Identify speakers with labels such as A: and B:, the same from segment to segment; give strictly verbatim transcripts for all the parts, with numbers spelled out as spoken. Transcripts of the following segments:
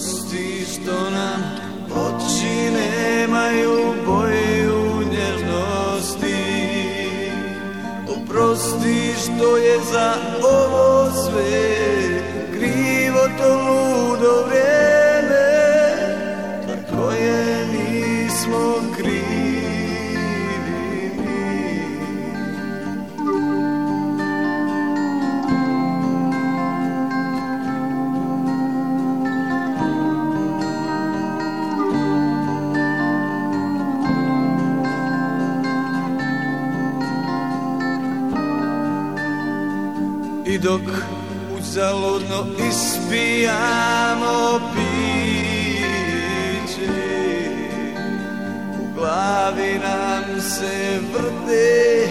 A: Oprosti što nam oči nemaju boju nježnosti. Oprosti što je za ovo sve krivo to ludo vrijeme za koje nismo krivi mi. I dok uzaludno ispijamo piće, u glavi nam se vrte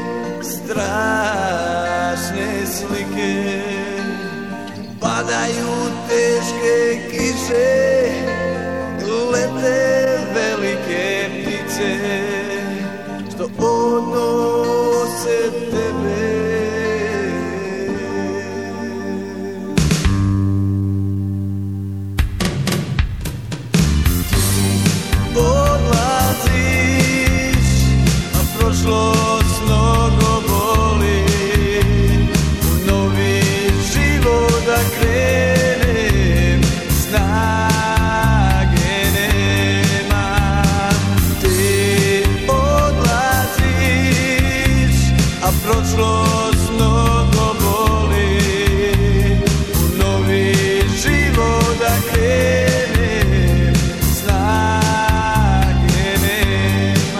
A: strašne slike. Padaju teške kiše, lete velike ptice što odnose tebe. Prošlost mnogo boli, u novi život da krenem, snage nema. Ti odlaziš, a prošlost mnogo boli, u novi život da krenem, snage nema.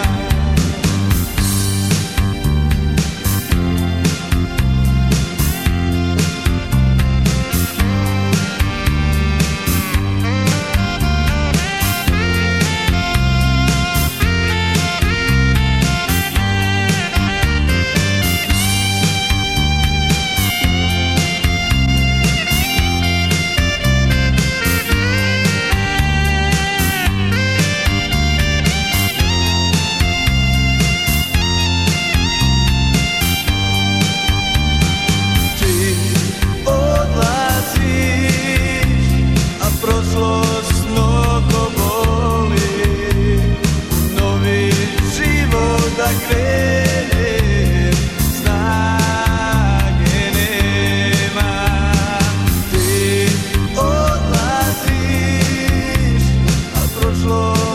A: Prošlost mnogo boli, u novi život da krenem, snage nema. Ti odlaziš, a prošlost